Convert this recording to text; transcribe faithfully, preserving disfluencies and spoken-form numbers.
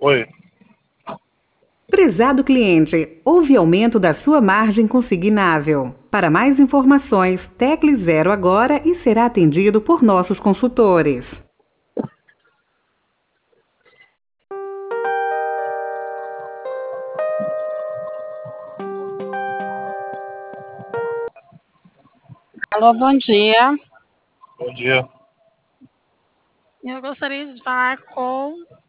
Oi. Prezado cliente, houve aumento da sua margem consignável. Para mais informações, tecle zero agora e será atendido por nossos consultores. Alô, bom dia. Bom dia. Eu gostaria de falar com